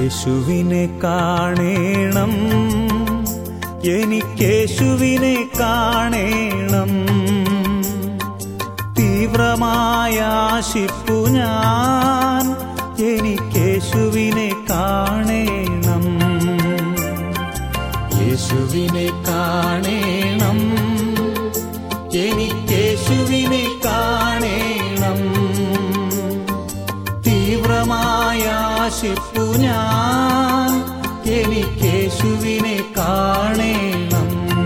യേശുവിനെ കാണേണം, എനിക്കേശുവിനെ കാണേണം. തീവ്രമായ ആശിപ്പു ഞാൻ, എനിക്കേശുവിനെ കാണേണം. യേശുവിനെ കാണേണം, എനിക്കേശുവിനെ കാണേണം. തീവ്രമായ ആശിപ്പു ഞാൻ, എനിക്കേശുവിനെ കാണേണം.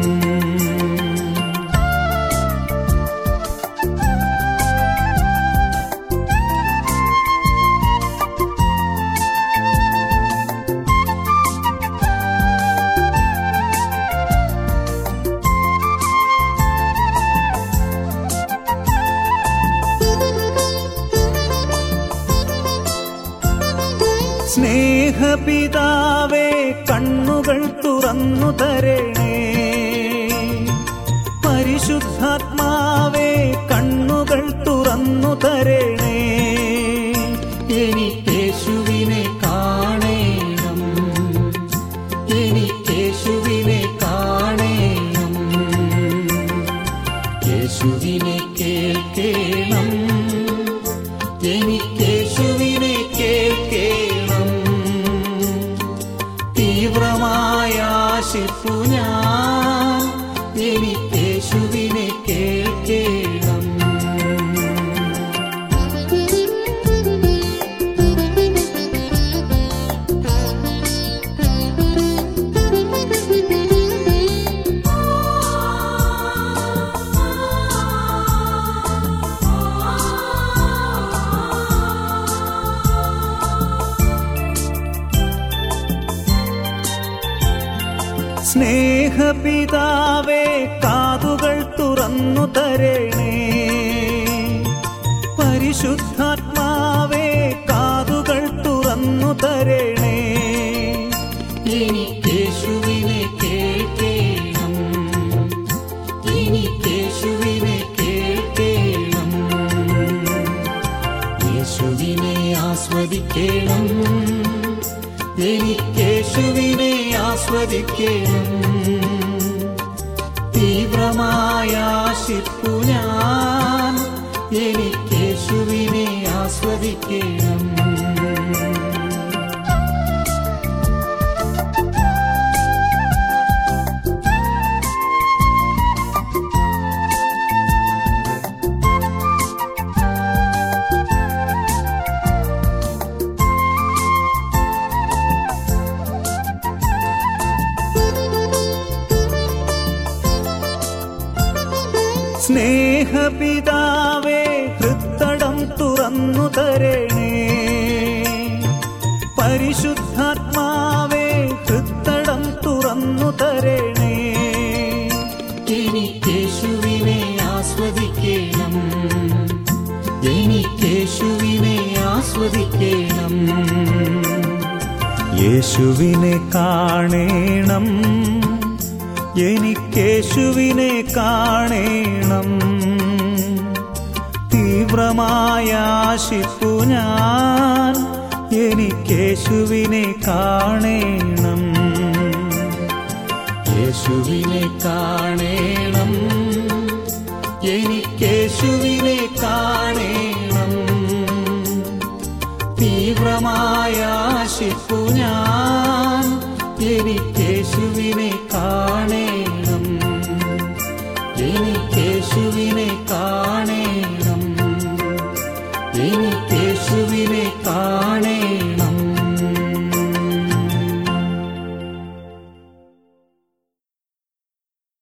സ്നേഹപിതാവേ, കണ്ണുകൾ തുറന്നു തരണേ. പരിശുദ്ധാത്മാവേ, കണ്ണുകൾ തുറന്നു തരണേ. എനിക്കേശുവിനെ കാണേണം, എനിക്കേശുവിനെ കാണേണം. യേശുവിനെ കേൾക്കണം, എനിക്കേശുവിനെ കേൾക്കണം. തീവ്രമായ ആശിപ്പു ഞാൻ, എനിക്കേശുവിനെ കേൾക്കണം. സ്നേഹപിതാവേ, കാതുകൾ തുറന്നു തരണേ. പരിശുദ്ധാത്മാവേ, കാതുകൾ തുറന്നു തരണേ. എനിക്കേശുവിനെ കേൾക്കണം, എനിക്കേശുവിനെ കേൾക്കണം. യേശുവിനെ ആസ്വദിക്കണം, എനിക്കേശുവിനെ ആസ്വദിക്കണം. തീവ്രമായ ആശിപ്പു ഞാൻ, എനിക്കേശുവിനെ ആസ്വദിക്കണം. സ്നേഹപിതാവേ, ഹൃത്തടം തുറന്നു തരണേ. പരിശുദ്ധാത്മാവേ, ഹൃത്തടം തുറന്നു തരണേ. എനിക്കേശുവിനെ ആസ്വദിക്കണം, എനിക്കേശുവിനെ ആസ്വദിക്കണം. യേശുവിനെ കാണേണം, എനിക്കേശുവിനെ കാണേണം. തീവ്രമായ ആശിപ്പു ഞാൻ, എനിക്കേശുവിനെ കാണേണം. യേശുവിനെ കാണേണം, എനിക്കേശുവിനെ കാണേണം. തീവ്രമായ ആശിപ്പു ഞാൻ, എനിക്കേശുവിനെ കാണേണം, എനിക്കേശുവിനെ കാണേണം.